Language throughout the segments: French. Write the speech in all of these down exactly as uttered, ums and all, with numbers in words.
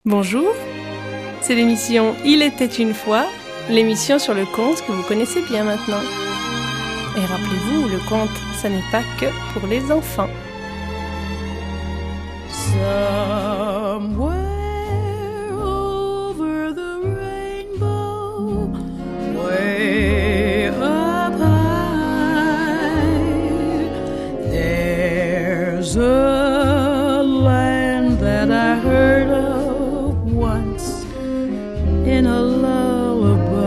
Bonjour, c'est l'émission Il était une fois, l'émission sur le conte que vous connaissez bien maintenant. Et rappelez-vous, le conte, ça n'est pas que pour les enfants. Somewhere over the rainbow, way up high, there's a land that I heard of once in a lullaby.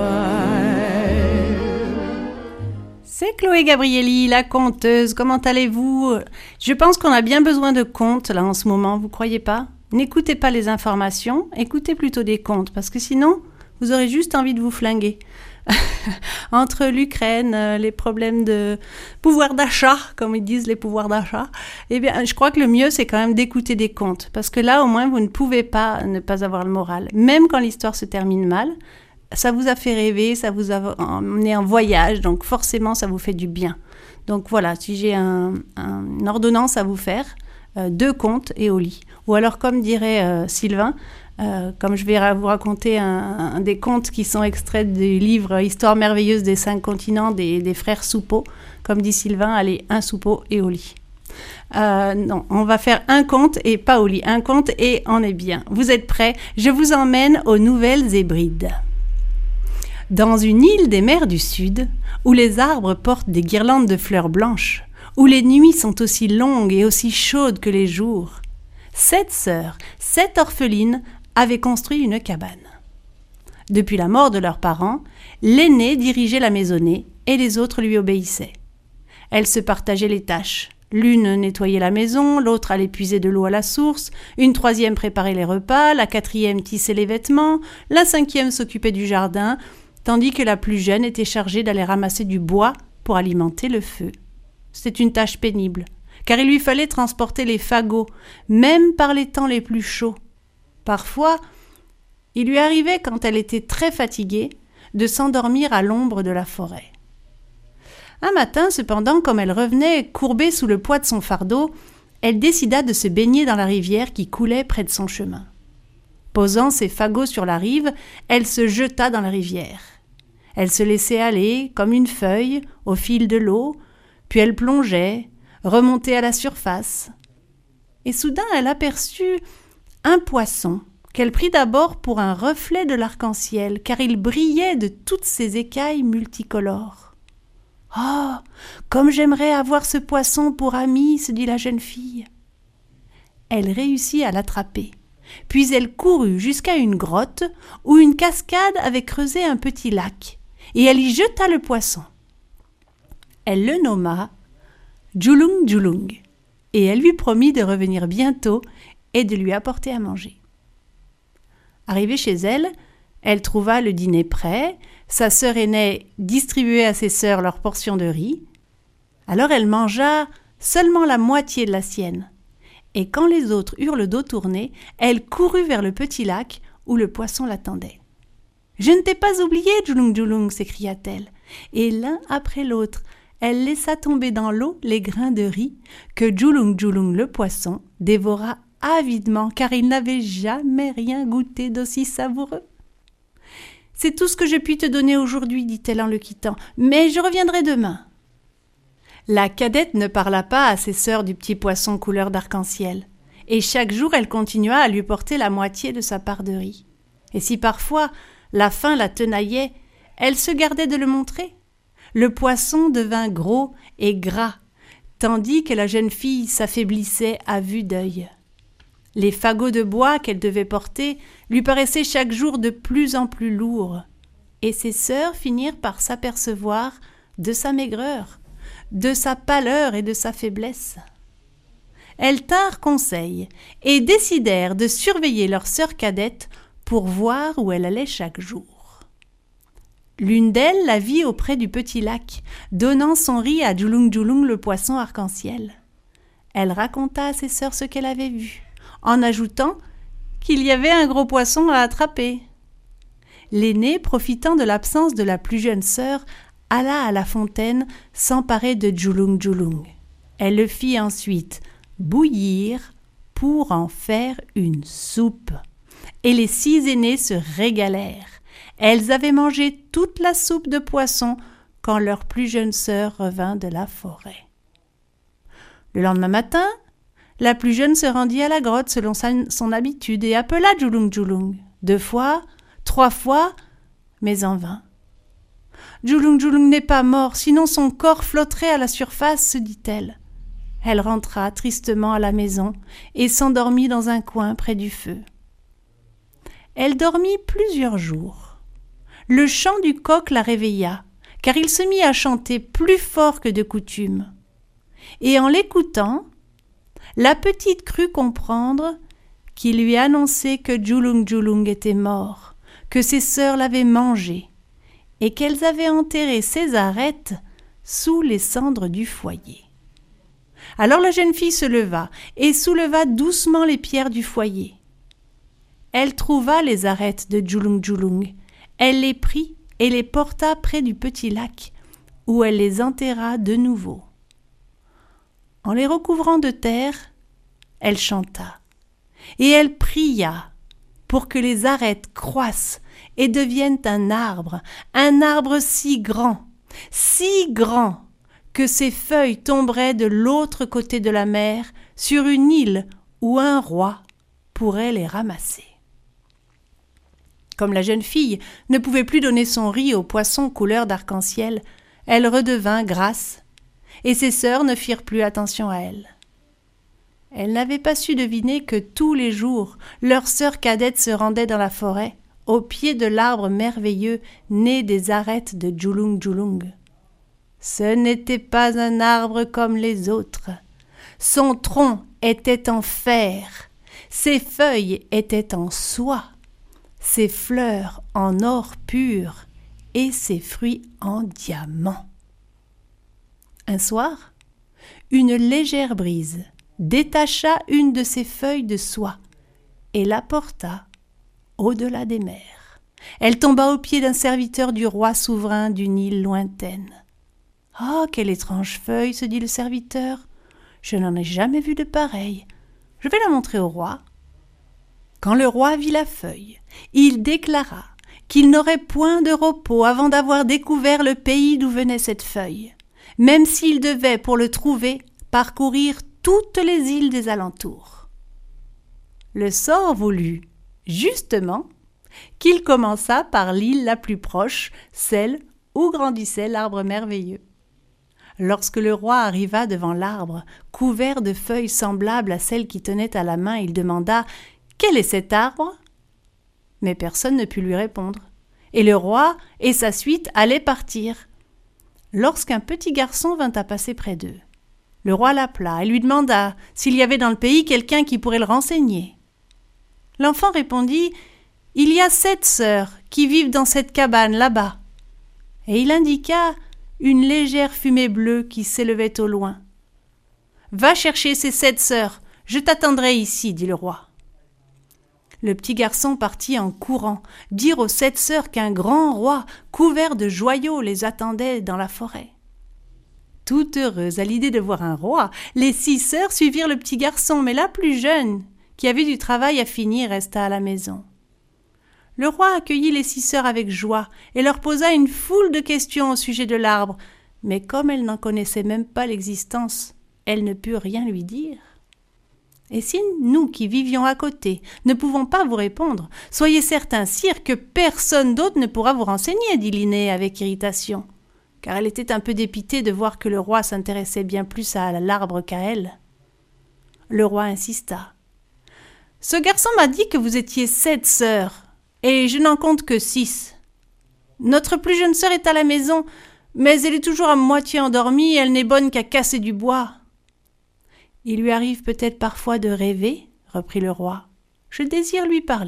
C'est Chloé Gabrielli, la conteuse. Comment allez-vous? Je pense qu'on a bien besoin de contes là en ce moment, vous croyez pas? N'écoutez pas les informations, écoutez plutôt des contes, parce que sinon, vous aurez juste envie de vous flinguer. Entre l'Ukraine, les problèmes de pouvoir d'achat, comme ils disent les pouvoirs d'achat, eh bien, je crois que le mieux, c'est quand même d'écouter des contes, parce que là, au moins, vous ne pouvez pas ne pas avoir le moral. Même quand l'histoire se termine mal, ça vous a fait rêver, ça vous a emmené en voyage, donc forcément, ça vous fait du bien. Donc voilà, si j'ai un, un, une ordonnance à vous faire, euh, deux contes et au lit. Ou alors, comme dirait euh, Sylvain, euh, comme je vais vous raconter un, un des contes qui sont extraits du livre « Histoire merveilleuse des cinq continents » des, des frères Soupeau, comme dit Sylvain, allez, un soupeau et au lit. Euh, non, on va faire un conte et pas au lit. Un conte et on est bien. Vous êtes prêts? Je vous emmène aux Nouvelles Hébrides. Dans une île des mers du Sud, où les arbres portent des guirlandes de fleurs blanches, où les nuits sont aussi longues et aussi chaudes que les jours, sept sœurs, sept orphelines, avaient construit une cabane. Depuis la mort de leurs parents, l'aînée dirigeait la maisonnée et les autres lui obéissaient. Elles se partageaient les tâches. L'une nettoyait la maison, l'autre allait puiser de l'eau à la source, une troisième préparait les repas, la quatrième tissait les vêtements, la cinquième s'occupait du jardin, tandis que la plus jeune était chargée d'aller ramasser du bois pour alimenter le feu. C'était une tâche pénible, car il lui fallait transporter les fagots, même par les temps les plus chauds. Parfois, il lui arrivait, quand elle était très fatiguée, de s'endormir à l'ombre de la forêt. Un matin, cependant, comme elle revenait courbée sous le poids de son fardeau, elle décida de se baigner dans la rivière qui coulait près de son chemin. Posant ses fagots sur la rive, elle se jeta dans la rivière. Elle se laissait aller, comme une feuille, au fil de l'eau, puis elle plongeait, remontait à la surface. Et soudain, elle aperçut un poisson qu'elle prit d'abord pour un reflet de l'arc-en-ciel, car il brillait de toutes ses écailles multicolores. « Oh, comme j'aimerais avoir ce poisson pour ami !» se dit la jeune fille. Elle réussit à l'attraper. Puis elle courut jusqu'à une grotte où une cascade avait creusé un petit lac, et elle y jeta le poisson. Elle le nomma Djoulung Djoulung, et elle lui promit de revenir bientôt et de lui apporter à manger. Arrivée chez elle, elle trouva le dîner prêt, sa sœur aînée distribuait à ses sœurs leur portion de riz. Alors elle mangea seulement la moitié de la sienne. Et quand les autres eurent le dos tourné, elle courut vers le petit lac où le poisson l'attendait. « Je ne t'ai pas oublié, Djoulung Djoulung !» s'écria-t-elle. Et l'un après l'autre, elle laissa tomber dans l'eau les grains de riz que Djoulung Djoulung le poisson dévora avidement, car il n'avait jamais rien goûté d'aussi savoureux. « C'est tout ce que je puis te donner aujourd'hui, dit-elle en le quittant, mais je reviendrai demain. » La cadette ne parla pas à ses sœurs du petit poisson couleur d'arc-en-ciel, et chaque jour elle continua à lui porter la moitié de sa part de riz. Et si parfois la faim la tenaillait, elle se gardait de le montrer. Le poisson devint gros et gras, tandis que la jeune fille s'affaiblissait à vue d'œil. Les fagots de bois qu'elle devait porter lui paraissaient chaque jour de plus en plus lourds, et ses sœurs finirent par s'apercevoir de sa maigreur, de sa pâleur et de sa faiblesse. Elles tinrent conseil et décidèrent de surveiller leur sœur cadette pour voir où elle allait chaque jour. L'une d'elles la vit auprès du petit lac, donnant son riz à Djoulung Djoulung le poisson arc-en-ciel. Elle raconta à ses sœurs ce qu'elle avait vu, en ajoutant qu'il y avait un gros poisson à attraper. L'aînée, profitant de l'absence de la plus jeune sœur, alla à la fontaine s'emparer de Djoulung Djoulung. Elle le fit ensuite bouillir pour en faire une soupe. et les six aînées se régalèrent. Elles avaient mangé toute la soupe de poisson quand leur plus jeune sœur revint de la forêt. Le lendemain matin, la plus jeune se rendit à la grotte selon sa, son habitude et appela Djoulung Djoulung. Deux fois, trois fois, mais en vain. Djoulung Djoulung n'est pas mort, sinon son corps flotterait à la surface, se dit-elle. Elle rentra tristement à la maison et s'endormit dans un coin près du feu. Elle dormit plusieurs jours. Le chant du coq la réveilla, car il se mit à chanter plus fort que de coutume. Et en l'écoutant, la petite crut comprendre qu'il lui annonçait que Djoulung Djoulung était mort, que ses sœurs l'avaient mangé, et qu'elles avaient enterré ses arêtes sous les cendres du foyer. Alors la jeune fille se leva et souleva doucement les pierres du foyer. Elle trouva les arêtes de Djoulung Djoulung. Elle les prit et les porta près du petit lac, où elle les enterra de nouveau. En les recouvrant de terre, elle chanta, et elle pria pour que les arêtes croissent et deviennent un arbre, un arbre si grand, si grand, que ses feuilles tomberaient de l'autre côté de la mer sur une île où un roi pourrait les ramasser. Comme la jeune fille ne pouvait plus donner son riz aux poissons couleur d'arc-en-ciel, elle redevint grasse, et ses sœurs ne firent plus attention à elle. Elle n'avait pas su deviner que tous les jours, leur sœur cadette se rendait dans la forêt, au pied de l'arbre merveilleux né des arêtes de Djoulung Djoulung. Ce n'était pas un arbre comme les autres. Son tronc était en fer, ses feuilles étaient en soie, ses fleurs en or pur et ses fruits en diamant. Un soir, une légère brise détacha une de ses feuilles de soie et la porta au-delà des mers. Elle tomba aux pieds d'un serviteur du roi souverain d'une île lointaine. « Ah, quelle étrange feuille !» se dit le serviteur. « Je n'en ai jamais vu de pareille. Je vais la montrer au roi. » Quand le roi vit la feuille, il déclara qu'il n'aurait point de repos avant d'avoir découvert le pays d'où venait cette feuille, même s'il devait, pour le trouver, parcourir toutes les îles des alentours. Le sort voulut, justement, qu'il commençât par l'île la plus proche, celle où grandissait l'arbre merveilleux. Lorsque le roi arriva devant l'arbre, couvert de feuilles semblables à celles qu'il tenait à la main, il demanda « Quel est cet arbre ?» Mais personne ne put lui répondre, et le roi et sa suite allaient partir, lorsqu'un petit garçon vint à passer près d'eux. Le roi l'appela et lui demanda s'il y avait dans le pays quelqu'un qui pourrait le renseigner. L'enfant répondit « Il y a sept sœurs qui vivent dans cette cabane là-bas. » Et il indiqua une légère fumée bleue qui s'élevait au loin. « Va chercher ces sept sœurs, je t'attendrai ici, dit le roi. » Le petit garçon partit en courant, dire aux sept sœurs qu'un grand roi, couvert de joyaux, les attendait dans la forêt. Toutes heureuses à l'idée de voir un roi, les six sœurs suivirent le petit garçon, mais la plus jeune, qui avait du travail à finir, resta à la maison. Le roi accueillit les six sœurs avec joie et leur posa une foule de questions au sujet de l'arbre, mais comme elles n'en connaissaient même pas l'existence, elles ne purent rien lui dire. « Et si nous qui vivions à côté ne pouvons pas vous répondre, soyez certain, sire, que personne d'autre ne pourra vous renseigner, dit Linné avec irritation, car elle était un peu dépitée de voir que le roi s'intéressait bien plus à l'arbre qu'à elle. Le roi insista. « Ce garçon m'a dit que vous étiez sept sœurs, et je n'en compte que six. Notre plus jeune sœur est à la maison, mais elle est toujours à moitié endormie et elle n'est bonne qu'à casser du bois. » « Il lui arrive peut-être parfois de rêver, reprit le roi. Je désire lui parler. »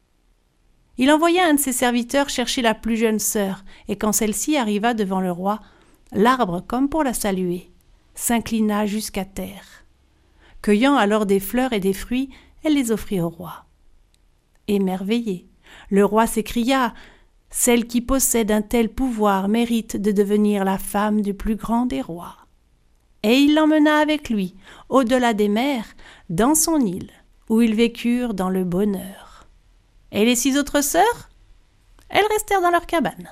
Il envoya un de ses serviteurs chercher la plus jeune sœur, et quand celle-ci arriva devant le roi, l'arbre, comme pour la saluer, s'inclina jusqu'à terre. Cueillant alors des fleurs et des fruits, elle les offrit au roi. Émerveillé, le roi s'écria « Celle qui possède un tel pouvoir mérite de devenir la femme du plus grand des rois. » Et il l'emmena avec lui, au-delà des mers, dans son île, où ils vécurent dans le bonheur. Et les six autres sœurs? Elles restèrent dans leur cabane.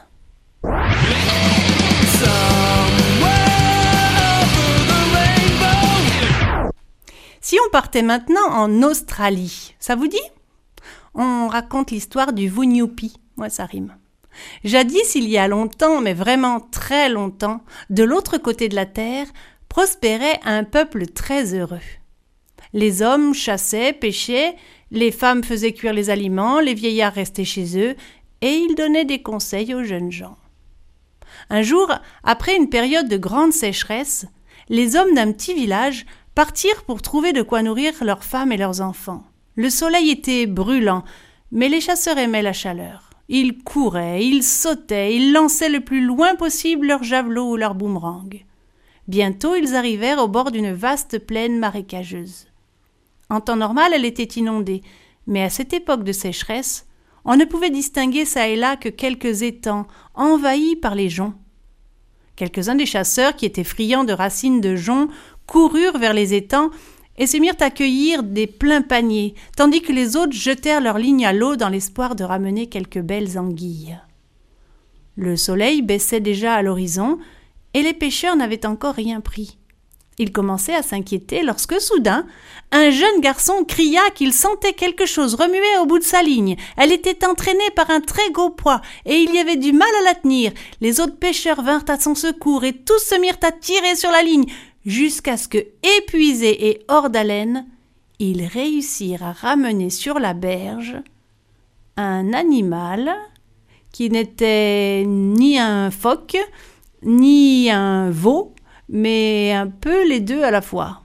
Si on partait maintenant en Australie, ça vous dit? On raconte l'histoire du Vunupi. Moi, ça rime. Jadis, il y a longtemps, mais vraiment très longtemps, de l'autre côté de la terre, prospérait un peuple très heureux. Les hommes chassaient, pêchaient, les femmes faisaient cuire les aliments, les vieillards restaient chez eux, et ils donnaient des conseils aux jeunes gens. Un jour, après une période de grande sécheresse, les hommes d'un petit village partirent pour trouver de quoi nourrir leurs femmes et leurs enfants. Le soleil était brûlant, mais les chasseurs aimaient la chaleur. Ils couraient, ils sautaient, ils lançaient le plus loin possible leurs javelots ou leurs boomerangs. Bientôt, ils arrivèrent au bord d'une vaste plaine marécageuse. En temps normal, elle était inondée, mais à cette époque de sécheresse, on ne pouvait distinguer çà et là que quelques étangs envahis par les joncs. Quelques-uns des chasseurs, qui étaient friands de racines de joncs, coururent vers les étangs et se mirent à cueillir des pleins paniers, tandis que les autres jetèrent leurs lignes à l'eau dans l'espoir de ramener quelques belles anguilles. Le soleil baissait déjà à l'horizon, et les pêcheurs n'avaient encore rien pris. Ils commençaient à s'inquiéter lorsque, soudain, un jeune garçon cria qu'il sentait quelque chose remuer au bout de sa ligne. Elle était entraînée par un très gros poids, et il y avait du mal à la tenir. Les autres pêcheurs vinrent à son secours, et tous se mirent à tirer sur la ligne, jusqu'à ce que, épuisés et hors d'haleine, ils réussirent à ramener sur la berge un animal qui n'était ni un phoque, ni un veau, mais un peu les deux à la fois.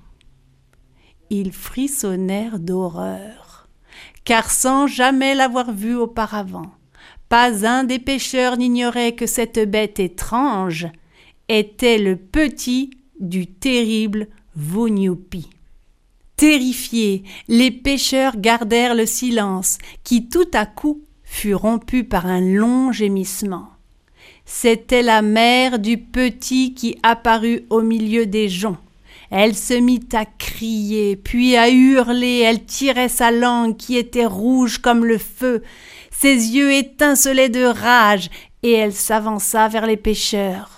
Ils frissonnèrent d'horreur, car sans jamais l'avoir vu auparavant, pas un des pêcheurs n'ignorait que cette bête étrange était le petit du terrible Vunupi. Terrifiés, les pêcheurs gardèrent le silence, qui tout à coup fut rompu par un long gémissement. C'était la mère du petit qui apparut au milieu des joncs. Elle se mit à crier, puis à hurler, elle tirait sa langue qui était rouge comme le feu. Ses yeux étincelaient de rage, et elle s'avança vers les pêcheurs.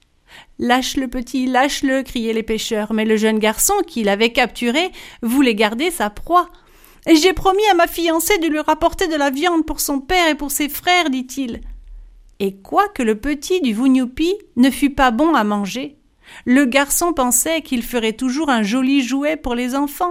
« Lâche le petit, lâche-le » criaient les pêcheurs, mais le jeune garçon qui l'avait capturé voulait garder sa proie. « J'ai promis à ma fiancée de lui rapporter de la viande pour son père et pour ses frères, dit-il. » Et quoique le petit du Vunupi ne fût pas bon à manger, le garçon pensait qu'il ferait toujours un joli jouet pour les enfants.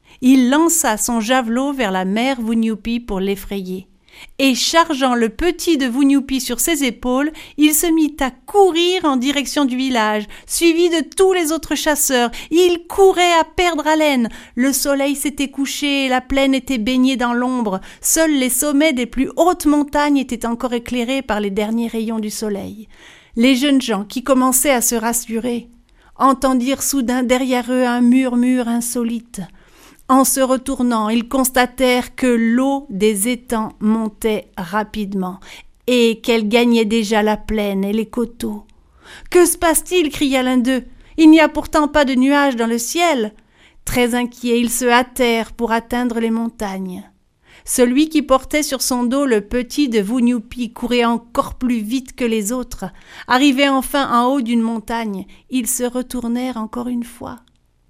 Il lança son javelot vers la mère Vunupi pour l'effrayer. Et chargeant le petit de Vunupi sur ses épaules, il se mit à courir en direction du village, suivi de tous les autres chasseurs. Il courait à perdre haleine. Le soleil s'était couché et la plaine était baignée dans l'ombre. Seuls les sommets des plus hautes montagnes étaient encore éclairés par les derniers rayons du soleil. Les jeunes gens, qui commençaient à se rassurer, entendirent soudain derrière eux un murmure insolite. En se retournant, ils constatèrent que l'eau des étangs montait rapidement et qu'elle gagnait déjà la plaine et les coteaux. « Que se passe-t-il » cria l'un d'eux. « Il n'y a pourtant pas de nuages dans le ciel. » Très inquiets, ils se hâtèrent pour atteindre les montagnes. Celui qui portait sur son dos le petit de Vunupi courait encore plus vite que les autres. Arrivés enfin en haut d'une montagne, ils se retournèrent encore une fois.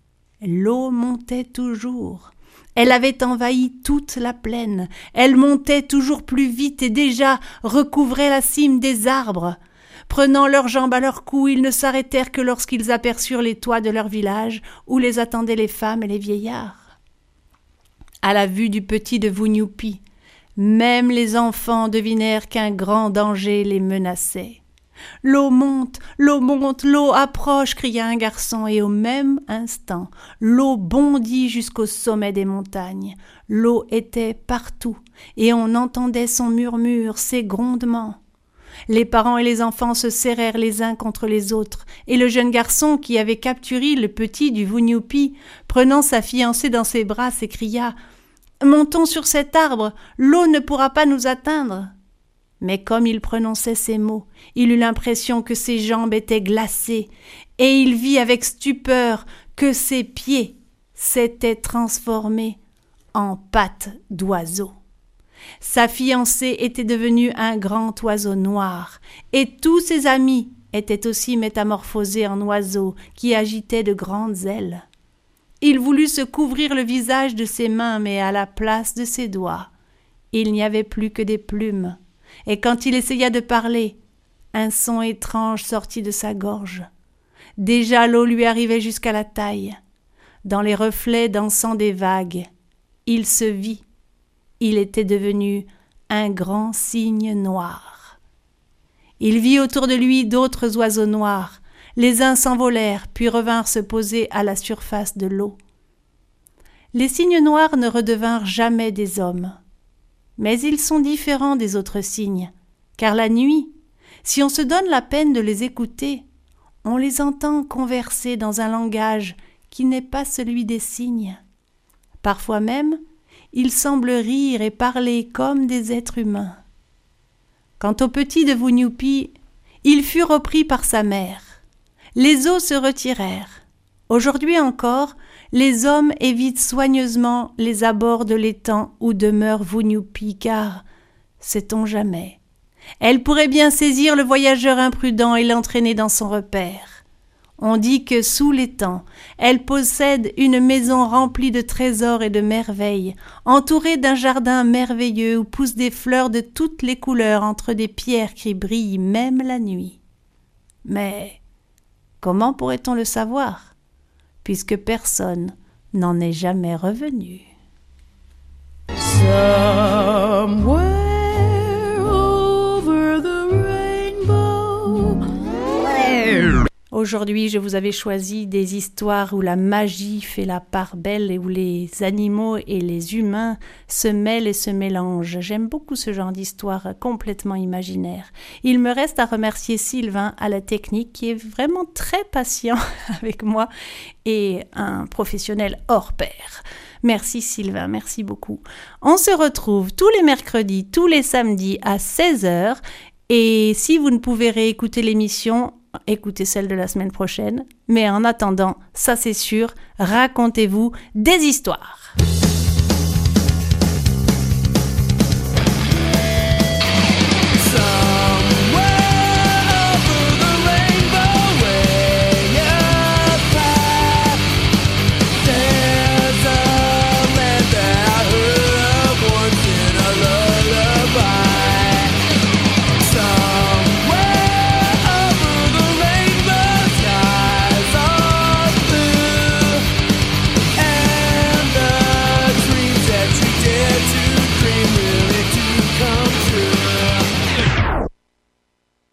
L'eau montait toujours. Elle avait envahi toute la plaine. Elle montait toujours plus vite et déjà recouvrait la cime des arbres. Prenant leurs jambes à leur cou, ils ne s'arrêtèrent que lorsqu'ils aperçurent les toits de leur village où les attendaient les femmes et les vieillards. À la vue du petit de Vunupi, même les enfants devinèrent qu'un grand danger les menaçait. « L'eau monte, l'eau monte, l'eau approche » cria un garçon, et au même instant, l'eau bondit jusqu'au sommet des montagnes. L'eau était partout, et on entendait son murmure, ses grondements. Les parents et les enfants se serrèrent les uns contre les autres, et le jeune garçon qui avait capturé le petit du Vunupi, prenant sa fiancée dans ses bras, s'écria « Montons sur cet arbre, l'eau ne pourra pas nous atteindre !» Mais comme il prononçait ces mots, il eut l'impression que ses jambes étaient glacées, et il vit avec stupeur que ses pieds s'étaient transformés en pattes d'oiseau. Sa fiancée était devenue un grand oiseau noir, et tous ses amis étaient aussi métamorphosés en oiseaux qui agitaient de grandes ailes. Il voulut se couvrir le visage de ses mains, mais à la place de ses doigts, il n'y avait plus que des plumes, et quand il essaya de parler, un son étrange sortit de sa gorge. Déjà l'eau lui arrivait jusqu'à la taille. Dans les reflets dansant des vagues, il se vit. Il était devenu un grand cygne noir. Il vit autour de lui d'autres oiseaux noirs. Les uns s'envolèrent, puis revinrent se poser à la surface de l'eau. Les cygnes noirs ne redevinrent jamais des hommes. Mais ils sont différents des autres cygnes, car la nuit, si on se donne la peine de les écouter, on les entend converser dans un langage qui n'est pas celui des cygnes. Parfois même, ils semblent rire et parler comme des êtres humains. Quant au petit de Vounoupi, il fut repris par sa mère. Les eaux se retirèrent. Aujourd'hui encore, les hommes évitent soigneusement les abords de l'étang où demeure Vounoupi, car, sait-on jamais, elle pourrait bien saisir le voyageur imprudent et l'entraîner dans son repère. On dit que sous l'étang, elle possède une maison remplie de trésors et de merveilles, entourée d'un jardin merveilleux où poussent des fleurs de toutes les couleurs entre des pierres qui brillent même la nuit. Mais comment pourrait-on le savoir, puisque personne n'en est jamais revenu? Somewhere over the rainbow. Aujourd'hui, je vous avais choisi des histoires où la magie fait la part belle et où les animaux et les humains se mêlent et se mélangent. J'aime beaucoup ce genre d'histoire complètement imaginaire. Il me reste à remercier Sylvain à la technique qui est vraiment très patient avec moi et un professionnel hors pair. Merci Sylvain, merci beaucoup. On se retrouve tous les mercredis, tous les samedis à seize heures et si vous ne pouvez réécouter l'émission, écoutez celle de la semaine prochaine. Mais en attendant, ça c'est sûr, racontez-vous des histoires.